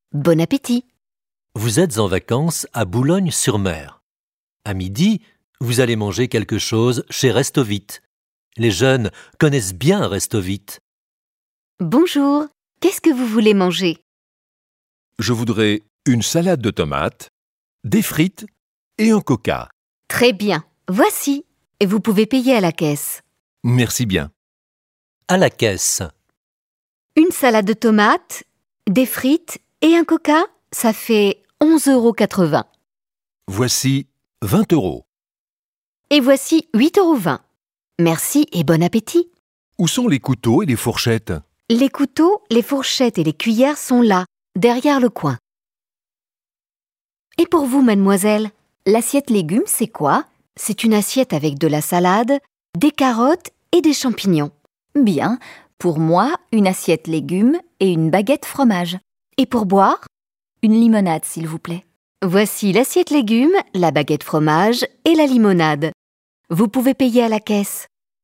Bon appétit! Vous êtes en vacances à Boulogne-sur-Mer. À midi, vous allez manger quelque chose chez Restovit. Les jeunes connaissent bien Restovit. Bonjour, qu'est-ce que vous voulez manger? Je voudrais une salade de tomates, des frites et un coca. Très bien, voici. Et vous pouvez payer à la caisse. Merci bien. À la caisse. Une salade de tomates, des frites et un coca, ça fait 11,80 €. Voici 20 €. Et voici 8,20 €. Merci et bon appétit! Où sont les couteaux et les fourchettes? Les couteaux, les fourchettes et les cuillères sont là, derrière le coin. Et pour vous, mademoiselle, l'assiette légumes, c'est quoi? C'est une assiette avec de la salade, des carottes et des champignons. Bien, pour moi, une assiette légumes et une baguette fromage. Et pour boire? Une limonade, s'il vous plaît. Voici l'assiette légumes, la baguette fromage et la limonade. Vous pouvez payer à la caisse.